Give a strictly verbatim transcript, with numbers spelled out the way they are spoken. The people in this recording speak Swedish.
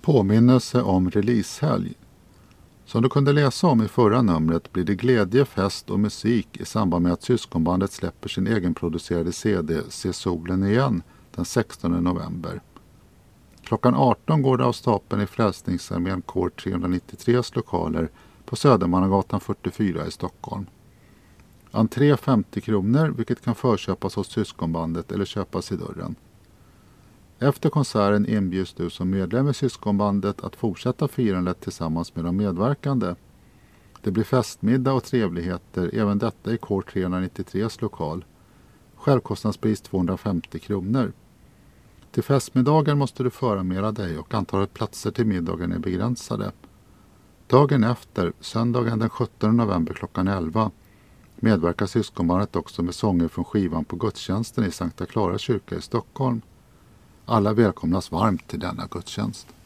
Påminnelse om releasehelg. Som du kunde läsa om i förra numret blir det glädje, fest och musik i samband med att Syskonbandet släpper sin egenproducerade C D Se solen igen den sextonde november. Klockan arton går det av stapeln i Frälsningsarmén kår trehundranittiotres lokaler på Södermannagatan fyrtiofyra i Stockholm. Entré femtio kronor, vilket kan förköpas hos Syskonbandet eller köpas i dörren. Efter konserten inbjuds du som medlem i Syskonbandet att fortsätta firandet tillsammans med de medverkande. Det blir festmiddag och trevligheter, även detta i kår trehundranittiotres lokal. Självkostnadspris tvåhundrafemtio kronor. Till festmiddagen måste du förmera dig och antalet platser till middagen är begränsade. Dagen efter, söndagen den sjuttonde november klockan elva, medverkar Syskonbandet också med sånger från skivan på gudstjänsten i Sankta Clara kyrka i Stockholm. Alla välkomnas varmt till denna gudstjänst.